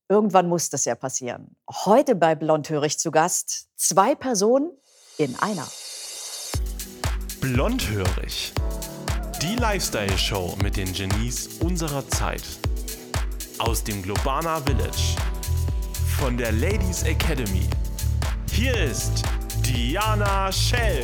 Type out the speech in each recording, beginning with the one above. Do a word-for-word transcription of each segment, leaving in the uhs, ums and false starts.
Irgendwann muss das ja passieren. Heute bei Blondhörig zu Gast zwei Personen in einer. Blondhörig. Die Lifestyle-Show mit den Genies unserer Zeit. Aus dem Globana Village. Von der Ladies Academy. Hier ist Diana Schell.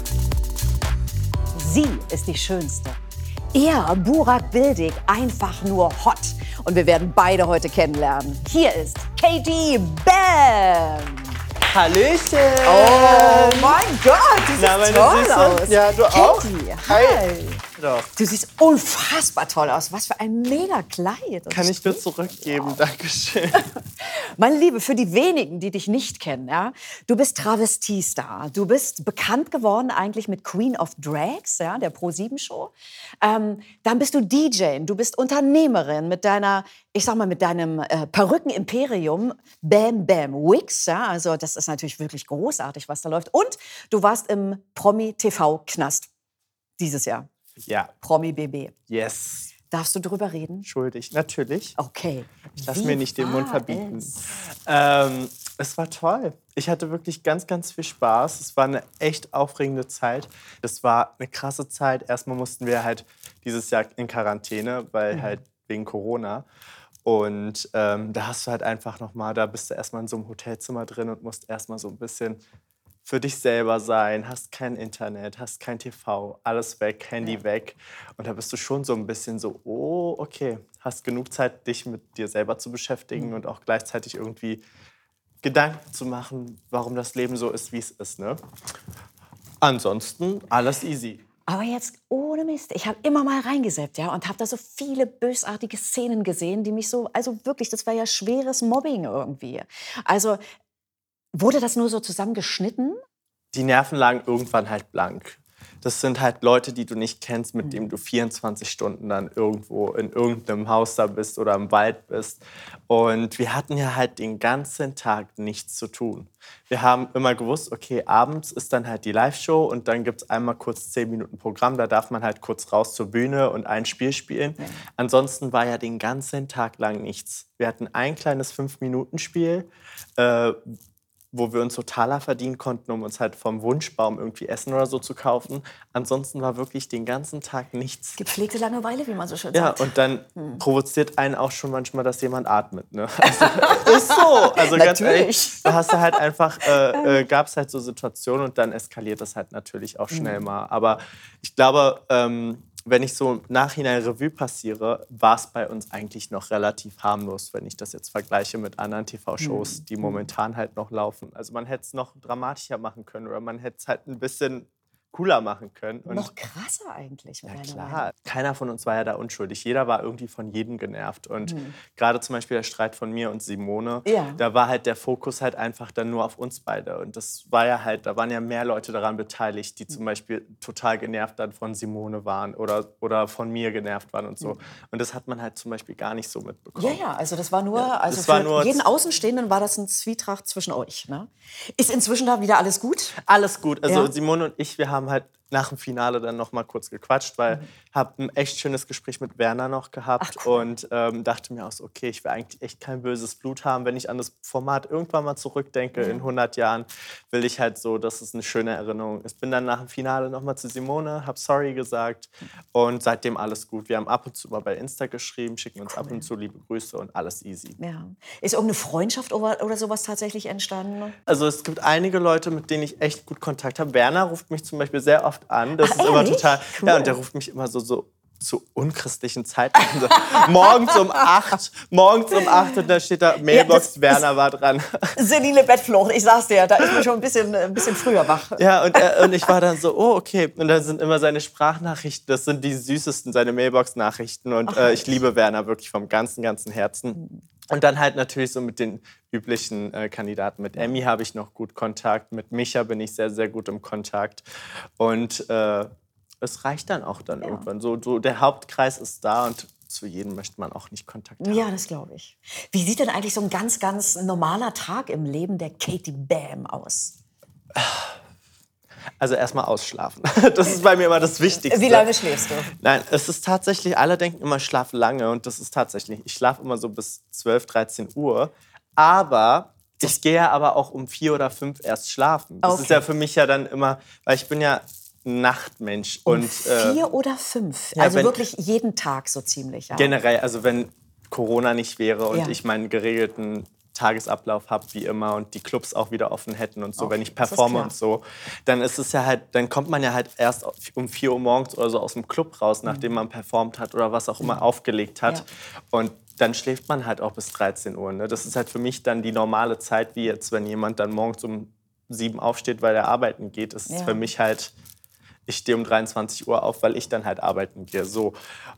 Sie ist die Schönste. Er, Burak Bildig, einfach nur hot. Und wir werden beide heute kennenlernen. Hier ist Katie Bam. Hallöchen! Oh mein Gott, du siehst Na, meine toll Süße? aus. Ja, du auch? Katie, Hi. hi. Doch. Du siehst unfassbar toll aus. Was für ein mega Kleid. Kann ich dir zurückgeben, Dankeschön. Meine Liebe, für die wenigen, die dich nicht kennen, ja, du bist Travestiestar. Du bist bekannt geworden eigentlich mit Queen of Drags, ja, der Pro sieben Show. Ähm, dann bist du D J, du bist Unternehmerin mit deiner, ich sag mal, mit deinem äh, Perückenimperium Bam Bam Wigs, ja, also das ist natürlich wirklich großartig, was da läuft. Und du warst im Promi-T V-Knast dieses Jahr. Ja. Promi-B B. Yes. Darfst du drüber reden? Schuldig, natürlich. Okay. Ich lasse Wie mir nicht den Mund war verbieten. es? Ähm, es war toll. Ich hatte wirklich ganz, ganz viel Spaß. Es war eine echt aufregende Zeit. Das war eine krasse Zeit. Erstmal mussten wir halt dieses Jahr in Quarantäne, weil Mhm. halt wegen Corona. Und ähm, da hast du halt einfach noch mal, da bist du erstmal in so einem Hotelzimmer drin und musst erstmal so ein bisschen für dich selber sein, hast kein Internet, hast kein T V, alles weg, Handy Ja. weg. Und da bist du schon so ein bisschen so, oh, okay, hast genug Zeit, dich mit dir selber zu beschäftigen Mhm. und auch gleichzeitig irgendwie Gedanken zu machen, warum das Leben so ist, wie es ist. Ne? Ansonsten alles easy. Aber jetzt ohne Mist. Ich habe immer mal reingesäppt, ja, und habe da so viele bösartige Szenen gesehen, die mich so, also wirklich, das war ja schweres Mobbing irgendwie. Also wurde das nur so zusammengeschnitten? Die Nerven lagen irgendwann halt blank. Das sind halt Leute, die du nicht kennst, mit denen du vierundzwanzig Stunden dann irgendwo in irgendeinem Haus da bist oder im Wald bist. Und wir hatten ja halt den ganzen Tag nichts zu tun. Wir haben immer gewusst, okay, abends ist dann halt die Live-Show und dann gibt es einmal kurz zehn Minuten Programm. Da darf man halt kurz raus zur Bühne und ein Spiel spielen. Ja. Ansonsten war ja den ganzen Tag lang nichts. Wir hatten ein kleines fünf-Minuten-Spiel, äh, wo wir uns so Taler verdienen konnten, um uns halt vom Wunschbaum irgendwie Essen oder so zu kaufen. Ansonsten war wirklich den ganzen Tag nichts. Gepflegte Langeweile, wie man so schön Ja, sagt. und dann provoziert einen auch schon manchmal, dass jemand atmet. Ne? Also, ist so. Also ganz Natürlich. ehrlich, da hast du halt einfach, äh, äh, gab es halt so Situationen und dann eskaliert das halt natürlich auch schnell mal. Aber ich glaube, ähm, wenn ich so im Nachhinein Revue passiere, war es bei uns eigentlich noch relativ harmlos, wenn ich das jetzt vergleiche mit anderen T V-Shows, die momentan halt noch laufen. Also man hätte es noch dramatischer machen können oder man hätte es halt ein bisschen cooler machen können. Und Noch krasser eigentlich. ja mit deiner klar, Meinung. keiner von uns war ja da unschuldig. Jeder war irgendwie von jedem genervt. Und Mhm. gerade zum Beispiel der Streit von mir und Simone, Ja. da war halt der Fokus halt einfach dann nur auf uns beide. Und das war ja halt, da waren ja mehr Leute daran beteiligt, die zum Beispiel total genervt dann von Simone waren oder, oder von mir genervt waren und so. Und das hat man halt zum Beispiel gar nicht so mitbekommen. Ja, ja, also das war nur, Ja, also das für war nur- jeden Außenstehenden war das ein Zwietracht zwischen euch. Ne? Ist inzwischen da wieder alles gut? Alles gut. Also Ja. Simone und ich, wir haben halt nach dem Finale dann noch mal kurz gequatscht, weil ich habe ein echt schönes Gespräch mit Werner noch gehabt. Ach, cool. Und ähm, dachte mir auch so, okay, ich will eigentlich echt kein böses Blut haben. Wenn ich an das Format irgendwann mal zurückdenke, in hundert Jahren, will ich halt so, dass es eine schöne Erinnerung ist. Bin dann nach dem Finale noch mal zu Simone, habe sorry gesagt und seitdem alles gut. Wir haben ab und zu mal bei Insta geschrieben, schicken uns ab und zu liebe Grüße und alles easy. Ja. Ist irgendeine Freundschaft oder, oder sowas tatsächlich entstanden? Also es gibt einige Leute, mit denen ich echt gut Kontakt habe. Werner ruft mich zum Beispiel sehr oft an. Das Ach, ist immer ehrlich? total. Cool. Ja, und der ruft mich immer so, so zu unchristlichen Zeiten an. So, morgens um acht, morgens um acht und da steht da Mailbox, das Werner war dran. Senile Bettflucht, ich sag's dir, da ist man schon ein bisschen, ein bisschen früher wach. Ja, und, er, und ich war dann so, oh, okay. Und dann sind immer seine Sprachnachrichten, das sind die süßesten, seine Mailbox-Nachrichten. Und äh, ich liebe Werner wirklich vom ganzen, ganzen Herzen. Und dann halt natürlich so mit den üblichen äh, Kandidaten. Mit Emmy habe ich noch gut Kontakt, mit Micha bin ich sehr, sehr gut im Kontakt. Und äh, es reicht dann auch dann Ja. irgendwann. So, so, der Hauptkreis ist da und zu jedem möchte man auch nicht Kontakt haben. Ja, das glaube ich. Wie sieht denn eigentlich so ein ganz, ganz normaler Tag im Leben der Katie Bam aus? Also erstmal ausschlafen. Das ist bei mir immer das Wichtigste. Wie lange schläfst du? Nein, es ist tatsächlich, alle denken immer, ich schlafe lange. Und das ist tatsächlich, ich schlafe immer so bis zwölf, dreizehn Uhr. Aber ich gehe ja aber auch um vier oder fünf erst schlafen. Das Okay. ist ja für mich ja dann immer, weil ich bin ja Nachtmensch. Um und, vier äh, oder fünf? ja, Also wenn- wirklich jeden Tag so ziemlich, ja? Generell, also wenn Corona nicht wäre und Ja. ich meinen geregelten Tagesablauf habe wie immer und die Clubs auch wieder offen hätten und so, Okay, wenn ich das ist performe klar. und so, dann ist es ja halt, dann kommt man ja halt erst um vier Uhr morgens oder so aus dem Club raus, nachdem man performt hat oder was auch immer aufgelegt hat. Ja. Und dann schläft man halt auch bis dreizehn Uhr. Ne? Das ist halt für mich dann die normale Zeit, wie jetzt, wenn jemand dann morgens um sieben aufsteht, weil er arbeiten geht. Das ist Ja. für mich halt, ich stehe um dreiundzwanzig Uhr auf, weil ich dann halt arbeiten gehe. So.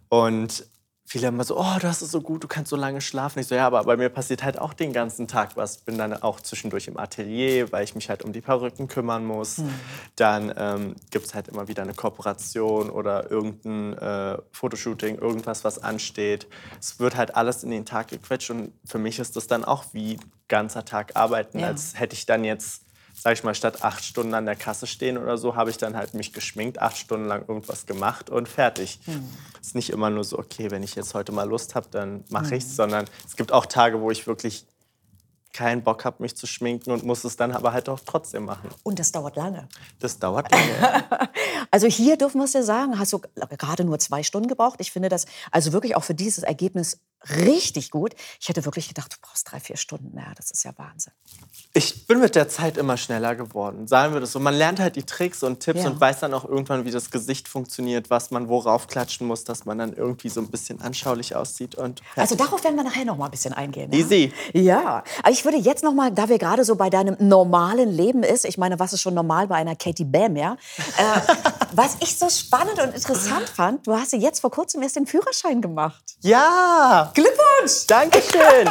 Und viele immer so, oh, das ist so gut, du kannst so lange schlafen. Ich so, ja, aber bei mir passiert halt auch den ganzen Tag was. Bin dann auch zwischendurch im Atelier, weil ich mich halt um die Perücken kümmern muss. Hm. Dann ähm, gibt es halt immer wieder eine Kooperation oder irgendein äh, Fotoshooting, irgendwas, was ansteht. Es wird halt alles in den Tag gequetscht und für mich ist das dann auch wie ganzer Tag arbeiten, Ja. als hätte ich dann jetzt, sag ich mal, statt acht Stunden an der Kasse stehen oder so, habe ich dann halt mich geschminkt, acht Stunden lang irgendwas gemacht und fertig. Es ist nicht immer nur so, okay, wenn ich jetzt heute mal Lust habe, dann mache ich's, sondern es gibt auch Tage, wo ich wirklich keinen Bock habe, mich zu schminken und muss es dann aber halt auch trotzdem machen. Und das dauert lange. Das dauert lange. Also hier dürfen wir es dir sagen, hast du gerade nur zwei Stunden gebraucht. Ich finde das also wirklich auch für dieses Ergebnis richtig gut. Ich hätte wirklich gedacht, du brauchst drei, vier Stunden. Ja, das ist ja Wahnsinn. Ich bin mit der Zeit immer schneller geworden, sagen wir das so. Man lernt halt die Tricks und Tipps Ja. und weiß dann auch irgendwann, wie das Gesicht funktioniert, was man worauf klatschen muss, dass man dann irgendwie so ein bisschen anschaulich aussieht. Und Also darauf werden wir nachher noch mal ein bisschen eingehen. Ja? Easy. Ja, aber ich würde jetzt noch mal, da wir gerade so bei deinem normalen Leben ist, ich meine, was ist schon normal bei einer Katie Bam, ja? Äh, was ich so spannend und interessant fand, du hast ja jetzt vor kurzem erst den Führerschein gemacht. Ja, Glückwunsch! Dankeschön.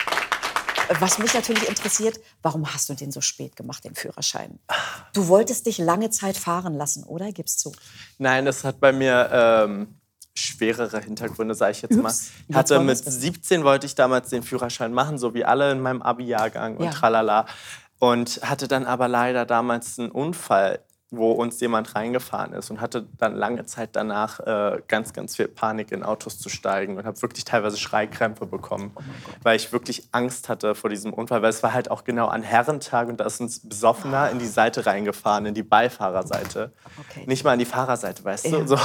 Was mich natürlich interessiert, warum hast du den so spät gemacht, den Führerschein? Du wolltest dich lange Zeit fahren lassen, oder? Gib's zu. Nein, das hat bei mir ähm, schwerere Hintergründe, sage ich jetzt mal. Ups, Ich jetzt hatte wollen mit wir's wissen. siebzehn wollte ich damals den Führerschein machen, so wie alle in meinem Abi-Jahrgang und Ja. tralala. Und hatte dann aber leider damals einen Unfall, wo uns jemand reingefahren ist und hatte dann lange Zeit danach äh, ganz, ganz viel Panik, in Autos zu steigen und habe wirklich teilweise Schreikrämpfe bekommen, weil ich wirklich Angst hatte vor diesem Unfall, weil es war halt auch genau an Herrentag und da ist uns Besoffener in die Seite reingefahren, in die Beifahrerseite. Okay. Nicht mal an die Fahrerseite, weißt Ja. du? So.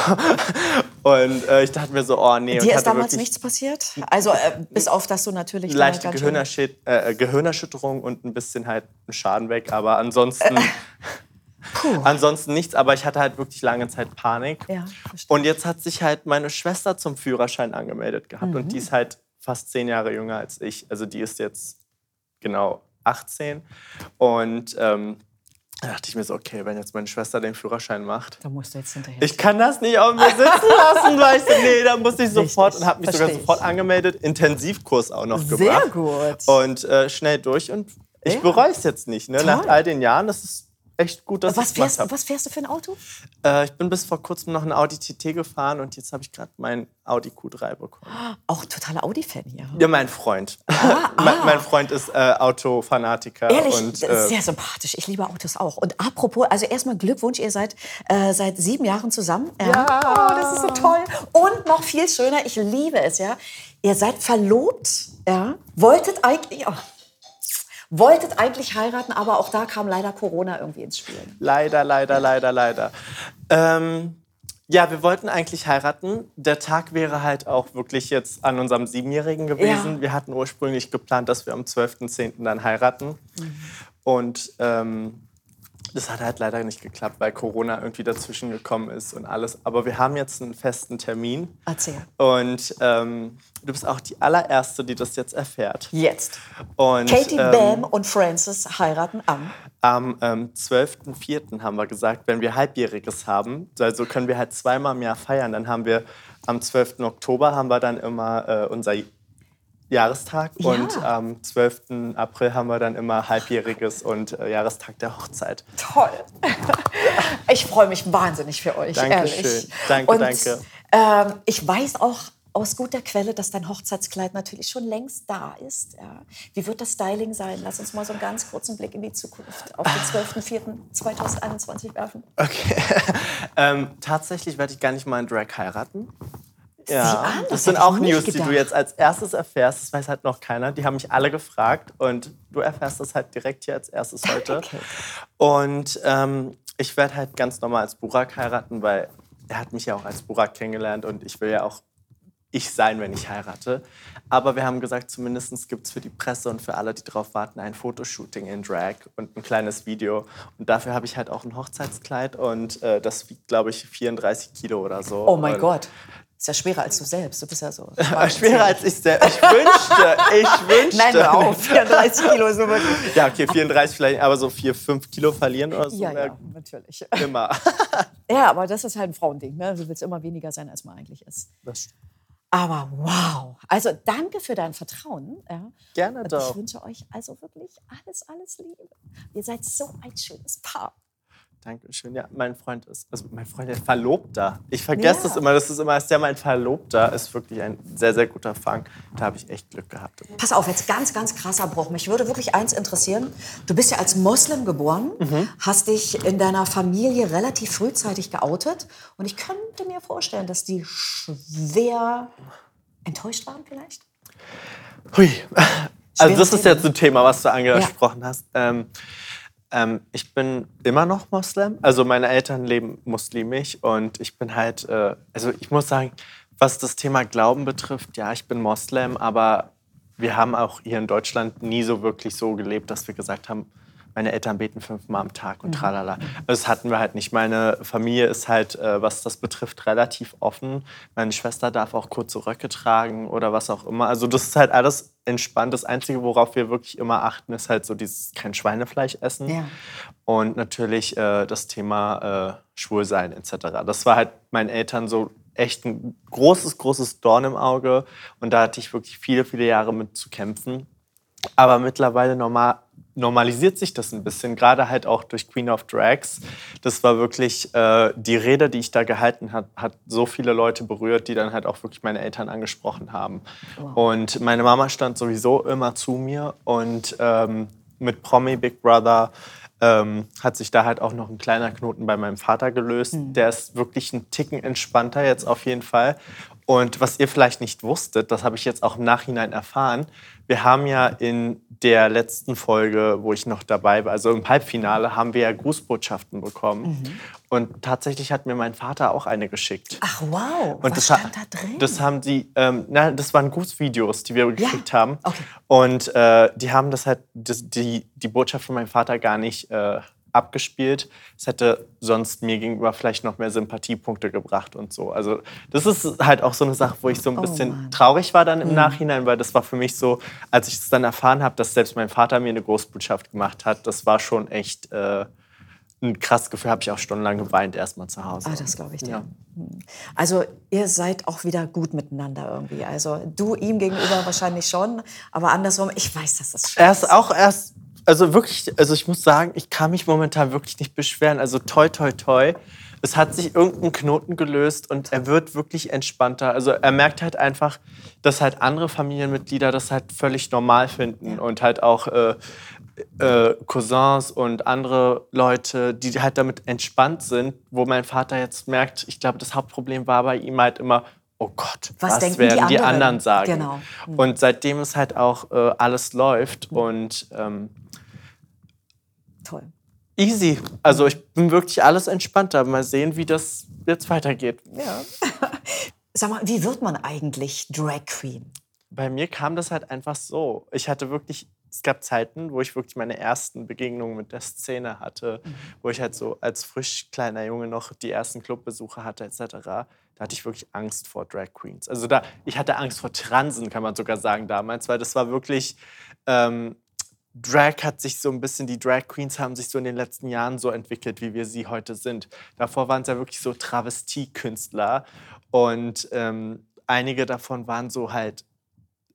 Und äh, ich dachte mir so, oh nee. und Dir ist hatte damals wirklich nichts passiert? Also äh, bis auf, dass du natürlich... da leichte ganz schön- Gehirnerschüt äh, Gehirnerschütterung und ein bisschen halt ein Schaden weg, aber ansonsten... Puh. Ansonsten nichts, aber ich hatte halt wirklich lange Zeit Panik. Ja, verstehe. Und jetzt hat sich halt meine Schwester zum Führerschein angemeldet gehabt. Mhm. Und die ist halt fast zehn Jahre jünger als ich. Also die ist jetzt genau achtzehn. Und ähm, da dachte ich mir so, okay, wenn jetzt meine Schwester den Führerschein macht, Da musst du jetzt hinterher. ich kann das nicht auf mir sitzen lassen, weil ich so, nee, da muss ich sofort. Richtig, Und habe mich sogar versteh ich. sofort angemeldet, Intensivkurs auch noch Sehr gemacht. gut. Und äh, schnell durch. Und ich Ja. bereue es jetzt nicht. Ne? Toll. Nach all den Jahren, das ist echt gut, dass was, ich gemacht fährst, habe. was fährst du für ein Auto? Äh, ich bin bis vor kurzem noch ein Audi T T gefahren und jetzt habe ich gerade meinen Audi Q drei bekommen. Auch totaler Audi-Fan hier. Ja, mein Freund. mein, mein Freund ist äh, Autofanatiker. Ehrlich, und, das ist äh, sehr sympathisch. Ich liebe Autos auch. Und apropos, also erstmal Glückwunsch, ihr seid äh, seit sieben Jahren zusammen. Ja. Oh, das ist so toll. Und noch viel schöner, ich liebe es, ja. Ihr seid verlobt, ja. Wolltet eigentlich, oh, wolltet eigentlich heiraten, aber auch da kam leider Corona irgendwie ins Spiel. Leider, leider, leider, leider. Ähm, ja, wir wollten eigentlich heiraten. Der Tag wäre halt auch wirklich jetzt an unserem Siebenjährigen gewesen. Ja. Wir hatten ursprünglich geplant, dass wir am zwölften zehnten dann heiraten. Und ähm, das hat halt leider nicht geklappt, weil Corona irgendwie dazwischen gekommen ist und alles. Aber wir haben jetzt einen festen Termin. Erzähl. Und ähm, du bist auch die allererste, die das jetzt erfährt. Jetzt. Und, Katie ähm, Bam und Francis heiraten am. Am ähm, zwölften vierten haben wir gesagt, wenn wir Halbjähriges haben, also können wir halt zweimal im Jahr feiern. Dann haben wir am zwölften Oktober haben wir dann immer äh, unser Jahrestag Ja. und am zwölften April haben wir dann immer Halbjähriges und äh, Jahrestag der Hochzeit. Toll. Ich freue mich wahnsinnig für euch, Dankeschön. ehrlich. Danke, und, danke. Ähm, ich weiß auch aus guter Quelle, dass dein Hochzeitskleid natürlich schon längst da ist. Ja. Wie wird das Styling sein? Lass uns mal so einen ganz kurzen Blick in die Zukunft auf den zwölften vierten zweitausendeinundzwanzig werfen. Okay. ähm, tatsächlich werde ich gar nicht mal in Drag heiraten. Ja, an, das das sind hätte ich auch nicht News, die gedacht. du jetzt als erstes erfährst. Das weiß halt noch keiner. Die haben mich alle gefragt und du erfährst das halt direkt hier als erstes heute. Okay. Und ähm, ich werde halt ganz normal als Burak heiraten, weil er hat mich ja auch als Burak kennengelernt und ich will ja auch ich sein, wenn ich heirate. Aber wir haben gesagt, zumindest gibt es für die Presse und für alle, die drauf warten, ein Fotoshooting in Drag und ein kleines Video. Und dafür habe ich halt auch ein Hochzeitskleid und äh, das wiegt, glaube ich, vierunddreißig Kilo oder so. Oh mein und Gott. Ist ja schwerer als du selbst. Du bist ja so. schwerer als ich selbst. Ich wünschte, ich wünschte. Nein, hör auf. vierunddreißig Kilo ist so wirklich. Ja, okay, vierunddreißig vielleicht, aber so vier, fünf Kilo verlieren oder so. Ja, wär ja, natürlich. Immer. Ja, aber das ist halt ein Frauending. Ne? Du willst immer weniger sein, als man eigentlich ist. Das stimmt. Aber wow. Also danke für dein Vertrauen. Ja. Gerne Und doch. ich wünsche euch also wirklich alles, alles Liebe. Ihr seid so ein schönes Paar. Dankeschön. Ja, mein Freund ist, also mein Freund, der Verlobter. Ich vergesse Ja. das immer, das ist immer, ist ja mein Verlobter, ist wirklich ein sehr, sehr guter Fang. Da habe ich echt Glück gehabt. Pass auf, jetzt ganz, ganz krasser Bruch. Mich würde wirklich eins interessieren. Du bist ja als Moslem geboren, Mhm. hast dich in deiner Familie relativ frühzeitig geoutet. Und ich könnte mir vorstellen, dass die schwer enttäuscht waren vielleicht. Hui. Also Schweres das ist Thema, jetzt ein Thema, was du angesprochen hast. Ähm, ähm, ich bin immer noch Moslem. Also meine Eltern leben muslimisch und ich bin halt, äh, also ich muss sagen, was das Thema Glauben betrifft, ja, ich bin Moslem, aber wir haben auch hier in Deutschland nie so wirklich so gelebt, dass wir gesagt haben, meine Eltern beten fünfmal am Tag und tralala. Also das hatten wir halt nicht. Meine Familie ist halt, äh, was das betrifft, relativ offen. Meine Schwester darf auch kurze Röcke tragen oder was auch immer. Also das ist halt alles entspannt. Das Einzige, worauf wir wirklich immer achten, ist halt so dieses kein Schweinefleisch essen. Ja. Und natürlich äh, das Thema äh, Schwulsein et cetera. Das war halt meinen Eltern so echt ein großes, großes Dorn im Auge. Und da hatte ich wirklich viele, viele Jahre mit zu kämpfen. Aber mittlerweile normal, normalisiert sich das ein bisschen, gerade halt auch durch Queen of Drags. Das war wirklich, äh, die Rede, die ich da gehalten habe, hat so viele Leute berührt, die dann halt auch wirklich meine Eltern angesprochen haben. Wow. Und meine Mama stand sowieso immer zu mir und ähm, mit Promi Big Brother ähm, hat sich da halt auch noch ein kleiner Knoten bei meinem Vater gelöst. Mhm. Der ist wirklich ein Ticken entspannter jetzt auf jeden Fall. Und was ihr vielleicht nicht wusstet, das habe ich jetzt auch im Nachhinein erfahren. Wir haben ja in der letzten Folge, wo ich noch dabei war, also im Halbfinale, haben wir ja Grußbotschaften bekommen. Mhm. Und tatsächlich hat mir mein Vater auch eine geschickt. Ach wow, und was das stand da drin? Das haben die, ähm, na, das waren Grußvideos, die wir gekriegt Ja? haben. Okay. Und äh, die haben das halt, das, die, die Botschaft von meinem Vater gar nicht äh, abgespielt. Es hätte sonst mir gegenüber vielleicht noch mehr Sympathiepunkte gebracht und so. Also das ist halt auch so eine Sache, wo ich so ein Oh bisschen Mann. traurig war dann im Mhm. Nachhinein, weil das war für mich so, als ich es dann erfahren habe, dass selbst mein Vater mir eine Großbotschaft gemacht hat, das war schon echt äh, ein krasses Gefühl. Habe ich auch stundenlang geweint erstmal zu Hause. Ah, das glaube ich dir. Ja. Also ihr seid auch wieder gut miteinander irgendwie. Also du ihm gegenüber wahrscheinlich schon, aber andersrum, ich weiß, dass das schwer Er ist auch erst, also wirklich, also ich muss sagen, ich kann mich momentan wirklich nicht beschweren. Also toi, toi, toi. Es hat sich irgendein Knoten gelöst und er wird wirklich entspannter. Also er merkt halt einfach, dass halt andere Familienmitglieder das halt völlig normal finden. Ja. Und halt auch äh, äh, Cousins und andere Leute, die halt damit entspannt sind, wo mein Vater jetzt merkt, ich glaube, das Hauptproblem war bei ihm halt immer, oh Gott, Was was, denken werden die die anderen? anderen sagen? Genau. Mhm. Und seitdem es halt auch äh, alles läuft und ähm, Toll. easy. Also ich bin wirklich alles entspannter. Mal sehen, wie das jetzt weitergeht. Ja. Sag mal, wie wird man eigentlich Drag Queen? Bei mir kam das halt einfach so. Ich hatte wirklich, es gab Zeiten, wo ich wirklich meine ersten Begegnungen mit der Szene hatte, mhm. wo ich halt so als frisch kleiner Junge noch die ersten Clubbesuche hatte et cetera. Da hatte ich wirklich Angst vor Drag Queens. Also da, ich hatte Angst vor Transen, kann man sogar sagen damals, weil das war wirklich ähm, Drag hat sich so ein bisschen, die Drag Queens haben sich so in den letzten Jahren so entwickelt, wie wir sie heute sind. Davor waren es ja wirklich so Travestiekünstler und ähm, einige davon waren so halt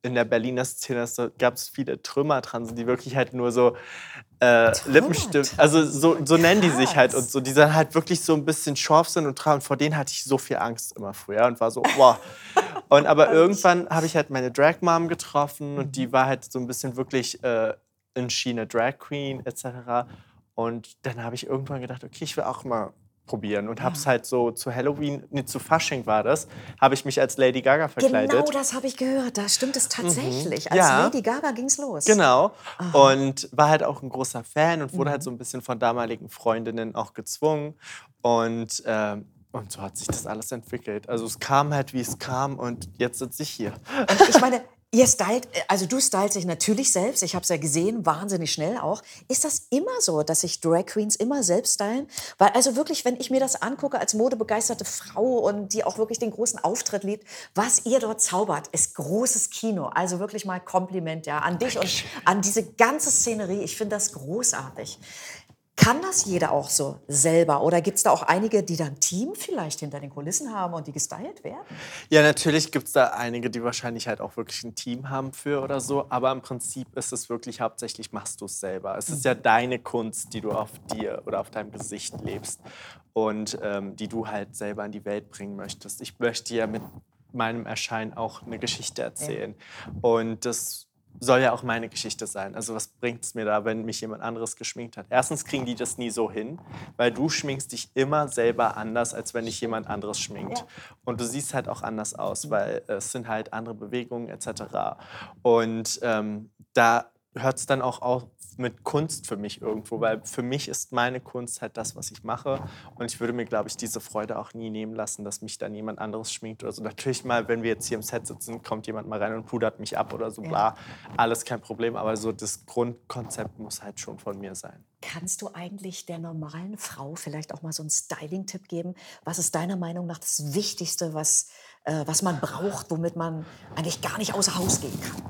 in der Berliner Szene gab es viele Trümmertransen, die wirklich halt nur so äh, Lippenstift, also so, so nennen die sich halt und so, die dann halt wirklich so ein bisschen schorf sind und tragen. Vor denen hatte ich so viel Angst immer früher und war so, wow. Und aber irgendwann habe ich halt meine Drag-Mom getroffen und die war halt so ein bisschen wirklich äh, in Schiene Drag Queen et cetera. Und dann habe ich irgendwann gedacht, okay, ich will auch mal probieren und habe es halt so zu Halloween, nee, zu Fasching war das, habe ich mich als Lady Gaga verkleidet. Genau, das habe ich gehört. Da stimmt es tatsächlich. Mhm. Als Ja. Lady Gaga ging's los. Genau. Aha. Und war halt auch ein großer Fan und wurde mhm. halt so ein bisschen von damaligen Freundinnen auch gezwungen. Und, ähm, und so hat sich das alles entwickelt. Also es kam halt, wie es kam und jetzt sitze ich hier. Und ich meine, ihr stylt, also du stylst dich natürlich selbst. Ich habe es ja gesehen, wahnsinnig schnell auch. Ist das immer so, dass sich Drag Queens immer selbst stylen? Weil also wirklich, wenn ich mir das angucke als modebegeisterte Frau und die auch wirklich den großen Auftritt liebt, was ihr dort zaubert, ist großes Kino. Also wirklich mal Kompliment ja an dich und an diese ganze Szenerie. Ich finde das großartig. Kann das jeder auch so selber? Oder gibt es da auch einige, die dann ein Team vielleicht hinter den Kulissen haben und die gestylt werden? Ja, natürlich gibt es da einige, die wahrscheinlich halt auch wirklich ein Team haben für oder so. Aber im Prinzip ist es wirklich hauptsächlich, machst du es selber. Es ist ja deine Kunst, die du auf dir oder auf deinem Gesicht lebst und ähm, die du halt selber in die Welt bringen möchtest. Ich möchte ja mit meinem Erscheinen auch eine Geschichte erzählen. Ja. Und das soll ja auch meine Geschichte sein. Also was bringt es mir da, wenn mich jemand anderes geschminkt hat? Erstens kriegen die das nie so hin, weil du schminkst dich immer selber anders, als wenn dich jemand anderes schminkt. Ja. Und du siehst halt auch anders aus, weil es sind halt andere Bewegungen et cetera. Und ähm, da hört es dann auch auf mit Kunst für mich irgendwo, weil für mich ist meine Kunst halt das, was ich mache. Und ich würde mir, glaube ich, diese Freude auch nie nehmen lassen, dass mich dann jemand anderes schminkt oder so. Natürlich mal, wenn wir jetzt hier im Set sitzen, kommt jemand mal rein und pudert mich ab oder so, bla. Alles kein Problem, aber so das Grundkonzept muss halt schon von mir sein. Kannst du eigentlich der normalen Frau vielleicht auch mal so einen Styling-Tipp geben? Was ist deiner Meinung nach das Wichtigste, was, äh, was man braucht, womit man eigentlich gar nicht außer Haus gehen kann?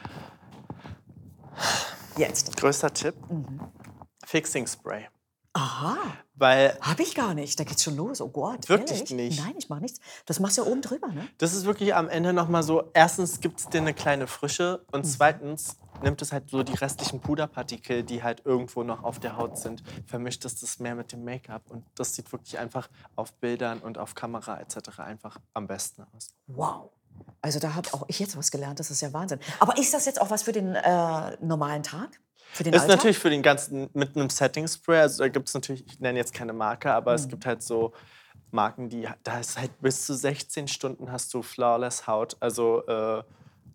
Jetzt. Größter Tipp? Mhm. Fixing Spray. Aha. Weil Hab ich gar nicht. Da geht's schon los. Oh Gott. Wirklich ehrlich? nicht? Nein, ich mach nichts. Das machst du ja oben drüber, ne? Das ist wirklich am Ende noch mal so, erstens gibt es dir eine kleine Frische und zweitens nimmt es halt so die restlichen Puderpartikel, die halt irgendwo noch auf der Haut sind, vermischt es das mehr mit dem Make-up und das sieht wirklich einfach auf Bildern und auf Kamera et cetera einfach am besten aus. Wow. Also da habe auch ich jetzt was gelernt, das ist ja Wahnsinn. Aber ist das jetzt auch was für den äh, normalen Tag? Für den ist Alltag? natürlich für den ganzen, mit einem Setting-Spray, also da gibt es natürlich, ich nenne jetzt keine Marke, aber mhm. es gibt halt so Marken, die, da ist halt bis zu sechzehn Stunden hast du flawless Haut, also äh,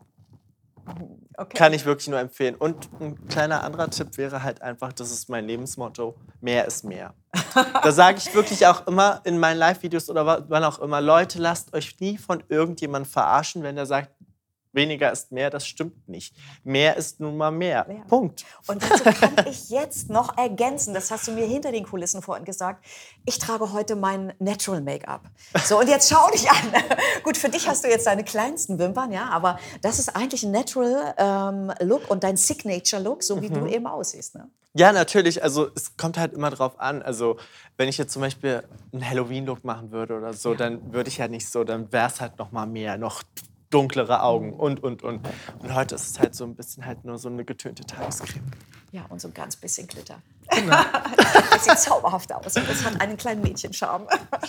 okay. Kann ich wirklich nur empfehlen. Und ein kleiner anderer Tipp wäre halt einfach, das ist mein Lebensmotto, mehr ist mehr. Da sage ich wirklich auch immer in meinen Live-Videos oder wann auch immer, Leute, lasst euch nie von irgendjemandem verarschen, wenn der sagt, weniger ist mehr, das stimmt nicht. Mehr ist nun mal mehr. mehr. Punkt. Und dazu kann ich jetzt noch ergänzen, das hast du mir hinter den Kulissen vorhin gesagt, ich trage heute mein Natural Make-up. So, und jetzt schau dich an. Gut, für dich hast du jetzt deine kleinsten Wimpern, ja, aber das ist eigentlich ein Natural ähm, Look und dein Signature Look, so wie mhm. du eben aussiehst, ne? Ja, natürlich. Also es kommt halt immer drauf an. Also wenn ich jetzt zum Beispiel einen Halloween-Look machen würde oder so, ja. dann würde ich ja nicht so, dann wäre es halt noch mal mehr, noch dunklere Augen und, und, und. Und heute ist es halt so ein bisschen halt nur so eine getönte Tagescreme. Ja, und so ein ganz bisschen Glitter. Genau. Das sieht zauberhaft aus und das hat einen kleinen Mädchenscharme.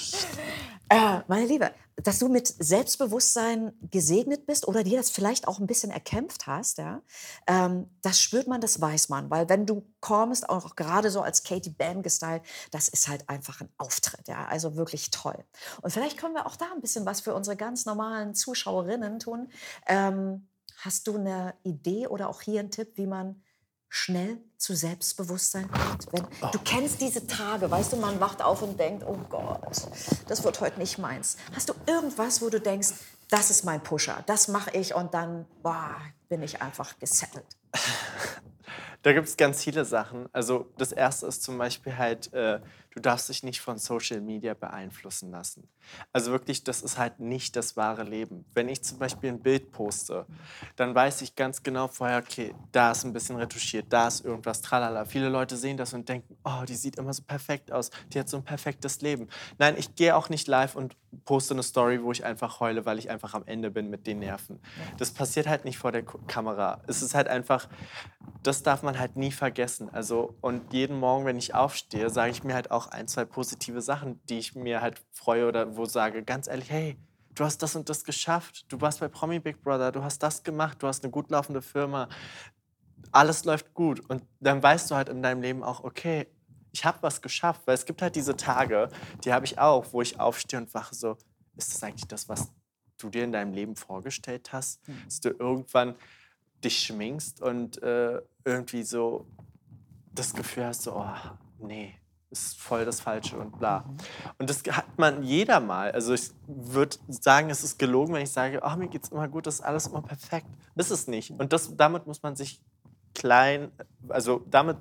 äh, meine Liebe, dass du mit Selbstbewusstsein gesegnet bist oder dir das vielleicht auch ein bisschen erkämpft hast, ja, ähm, das spürt man, das weiß man. Weil wenn du kommst, auch gerade so als Katie Bam gestylt, das ist halt einfach ein Auftritt. Ja, also wirklich toll. Und vielleicht können wir auch da ein bisschen was für unsere ganz normalen Zuschauerinnen tun. Ähm, hast du eine Idee oder auch hier einen Tipp, wie man schnell zu Selbstbewusstsein kommt? Wenn, oh. Du kennst diese Tage, weißt du, man wacht auf und denkt, oh Gott, das wird heute nicht meins. Hast du irgendwas, wo du denkst, das ist mein Pusher, das mache ich und dann boah, bin ich einfach gesettelt? Da gibt es ganz viele Sachen. Also das erste ist zum Beispiel halt, äh, du darfst dich nicht von Social Media beeinflussen lassen. Also wirklich, das ist halt nicht das wahre Leben. Wenn ich zum Beispiel ein Bild poste, dann weiß ich ganz genau vorher, okay, da ist ein bisschen retuschiert, da ist irgendwas, tralala. Viele Leute sehen das und denken, oh, die sieht immer so perfekt aus, die hat so ein perfektes Leben. Nein, ich gehe auch nicht live und poste eine Story, wo ich einfach heule, weil ich einfach am Ende bin mit den Nerven. Das passiert halt nicht vor der K- Kamera. Es ist halt einfach, das darf man halt nie vergessen. Also, und jeden Morgen, wenn ich aufstehe, sage ich mir halt auch ein, zwei positive Sachen, die ich mir halt freue oder wo sage, ganz ehrlich, hey, du hast das und das geschafft, du warst bei Promi Big Brother, du hast das gemacht, du hast eine gut laufende Firma, alles läuft gut. Und dann weißt du halt in deinem Leben auch, okay, ich habe was geschafft. Weil es gibt halt diese Tage, die habe ich auch, wo ich aufstehe und wache so, ist das eigentlich das, was du dir in deinem Leben vorgestellt hast? Mhm. Dass du irgendwann dich schminkst und äh, irgendwie so das Gefühl hast, so, oh, nee, ist voll das Falsche und bla. Mhm. Und das hat man jeder mal. Also ich würde sagen, es ist gelogen, wenn ich sage, oh, mir geht's immer gut, das ist alles immer perfekt. Ist es nicht. Und das, damit muss man sich klein, also damit,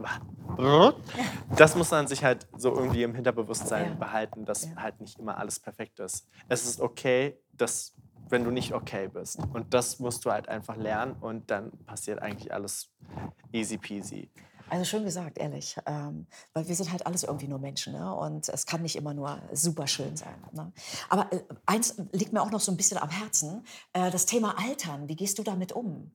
das muss man sich halt so irgendwie im Hinterbewusstsein ja. behalten, dass ja. halt nicht immer alles perfekt ist. Es ist okay, dass wenn du nicht okay bist. Und das musst du halt einfach lernen und dann passiert eigentlich alles easy peasy. Also schön gesagt, ehrlich. Ähm, weil wir sind halt alles irgendwie nur Menschen, ne? Und es kann nicht immer nur super schön sein. Ne? Aber äh, eins liegt mir auch noch so ein bisschen am Herzen, äh, das Thema Altern. Wie gehst du damit um?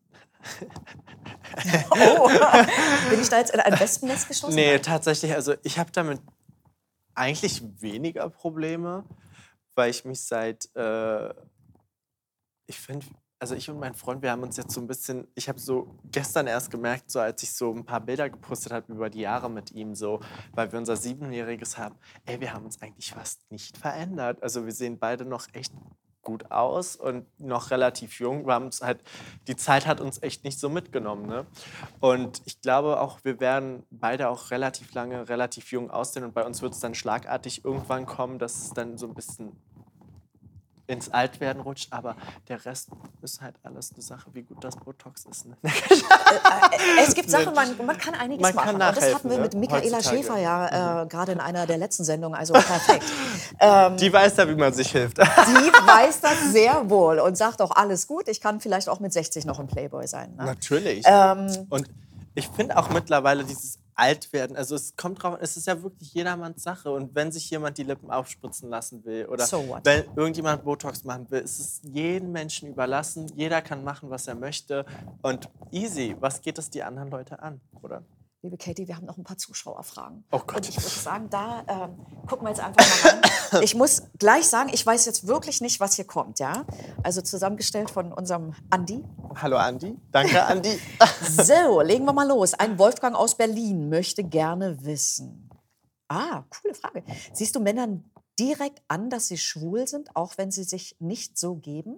Oh, bin ich da jetzt in ein Wespennest geschossen? Nee, Nein. tatsächlich, also ich habe damit eigentlich weniger Probleme, weil ich mich seit... Äh, Ich finde, also ich und mein Freund, wir haben uns jetzt so ein bisschen, ich habe so gestern erst gemerkt, so als ich so ein paar Bilder gepostet habe über die Jahre mit ihm, so, weil wir unser Siebenjähriges haben, ey, wir haben uns eigentlich fast nicht verändert. Also wir sehen beide noch echt gut aus und noch relativ jung. Wir haben uns halt, die Zeit hat uns echt nicht so mitgenommen, ne? Und ich glaube auch, wir werden beide auch relativ lange, relativ jung aussehen und bei uns wird es dann schlagartig irgendwann kommen, dass es dann so ein bisschen ins Altwerden rutscht, aber der Rest ist halt alles eine Sache, wie gut das Botox ist. Ne? Es gibt Sachen, man, man kann einiges man machen. Kann und das hatten wir ne? mit Michaela Heutzutage. Schäfer ja äh, mhm. gerade in einer der letzten Sendungen, also perfekt. ähm, Die weiß ja, wie man sich hilft. Die weiß das sehr wohl und sagt auch, alles gut, ich kann vielleicht auch mit sechzig noch ein Playboy sein. Ne? Natürlich. Ähm, und ich finde auch mittlerweile dieses Altwerden, also es kommt drauf, es ist ja wirklich jedermanns Sache. Und wenn sich jemand die Lippen aufspritzen lassen will oder so wenn irgendjemand Botox machen will, ist es jedem Menschen überlassen. Jeder kann machen, was er möchte. Und easy, was geht es die anderen Leute an, oder? Liebe Katie, wir haben noch ein paar Zuschauerfragen. Oh Gott. Und ich würde sagen, da ähm, gucken wir jetzt einfach mal rein. Ich muss gleich sagen, ich weiß jetzt wirklich nicht, was hier kommt. Ja? Also zusammengestellt von unserem Andi. Hallo Andi. Danke, Andi. So, legen wir mal los. Ein Wolfgang aus Berlin möchte gerne wissen. Ah, coole Frage. Siehst du Männern direkt an, dass sie schwul sind, auch wenn sie sich nicht so geben?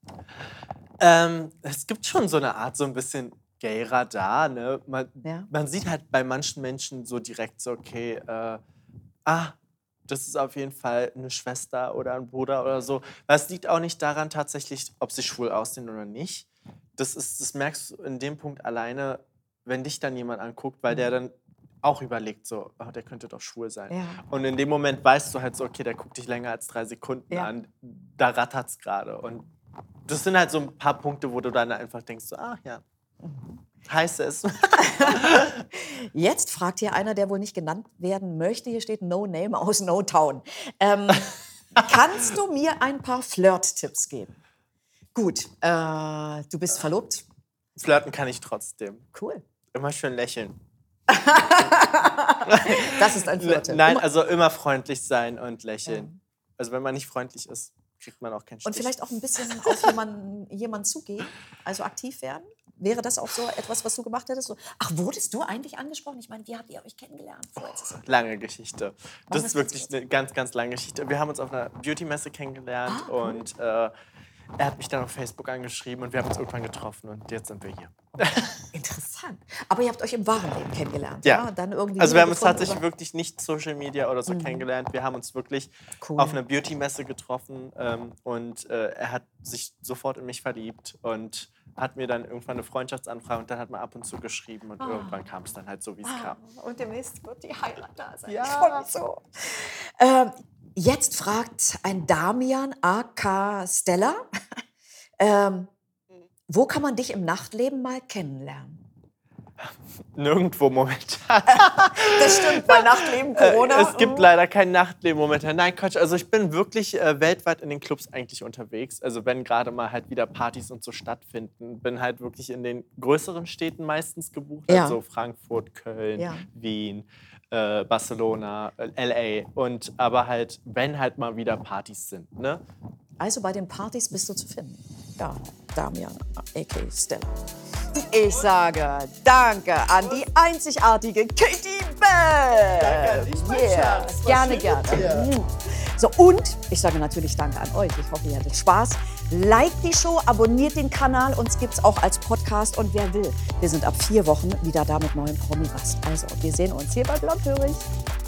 Ähm, es gibt schon so eine Art, so ein bisschen Gay-Radar, ne? Man, ja. man sieht halt bei manchen Menschen so direkt so, okay, äh, ah, das ist auf jeden Fall eine Schwester oder ein Bruder oder so. Weil es liegt auch nicht daran tatsächlich, ob sie schwul aussehen oder nicht. Das, ist, das merkst du in dem Punkt alleine, wenn dich dann jemand anguckt, weil der dann auch überlegt, so, oh, der könnte doch schwul sein. Ja. Und in dem Moment weißt du halt so, okay, der guckt dich länger als drei Sekunden ja. an, da rattert's gerade. Und das sind halt so ein paar Punkte, wo du dann einfach denkst, so, ach ja, heißt es. Jetzt fragt hier einer, der wohl nicht genannt werden möchte. Hier steht No Name aus No Town. Ähm, kannst du mir ein paar Flirt-Tipps geben? Gut, äh, du bist verlobt. Flirten kann ich trotzdem. Cool. Immer schön lächeln. Das ist ein Flirt-Tipp. Nein, also immer freundlich sein und lächeln. Ja. Also wenn man nicht freundlich ist, kriegt man auch keinen Stich. Und vielleicht auch ein bisschen auf jemanden, jemanden zugehen, also aktiv werden? Wäre das auch so etwas, was du gemacht hättest? So, ach, wurdest du eigentlich angesprochen? Ich meine, wie habt ihr euch kennengelernt? Oh, lange Geschichte. Das ist wirklich eine ganz, ganz lange Geschichte. Wir haben uns auf einer Beauty-Messe kennengelernt ah, cool. und äh, er hat mich dann auf Facebook angeschrieben und wir haben uns irgendwann getroffen und jetzt sind wir hier. Interessant. Aber ihr habt euch im wahren Leben kennengelernt, ja? ja? Dann irgendwie also wir haben uns gefunden, tatsächlich oder? wirklich nicht Social Media oder so mhm. kennengelernt. Wir haben uns wirklich cool. auf einer Beauty-Messe getroffen ähm, und äh, er hat sich sofort in mich verliebt und hat mir dann irgendwann eine Freundschaftsanfrage und dann hat man ab und zu geschrieben und oh. irgendwann kam es dann halt so, wie es oh. kam. Und demnächst wird die Heirat da sein. Ja. Ich freue mich so. Ähm, jetzt fragt ein Damian aka Stella, ähm, wo kann man dich im Nachtleben mal kennenlernen? Nirgendwo momentan. Das stimmt, bei Nachtleben, Corona. Es gibt leider kein Nachtleben momentan. Nein, Quatsch. Also ich bin wirklich äh, weltweit in den Clubs eigentlich unterwegs. Also wenn gerade mal halt wieder Partys und so stattfinden. Bin halt wirklich in den größeren Städten meistens gebucht. Ja. Also Frankfurt, Köln, ja. Wien, äh, Barcelona, äh, L A. Und aber halt, wenn halt mal wieder Partys sind, ne? Also bei den Partys bist du zu finden. Ja, Damian aka Stella. Ich sage danke an die einzigartige Katie Bell. Danke an dich, mein yeah. Schatz. Gerne, gerne. So, und ich sage natürlich danke an euch. Ich hoffe, ihr hattet Spaß. Liked die Show, abonniert den Kanal. Uns gibt es auch als Podcast. Und wer will, wir sind ab vier Wochen wieder da mit neuem Promi-Gast. Also, wir sehen uns hier bei Blondhörig.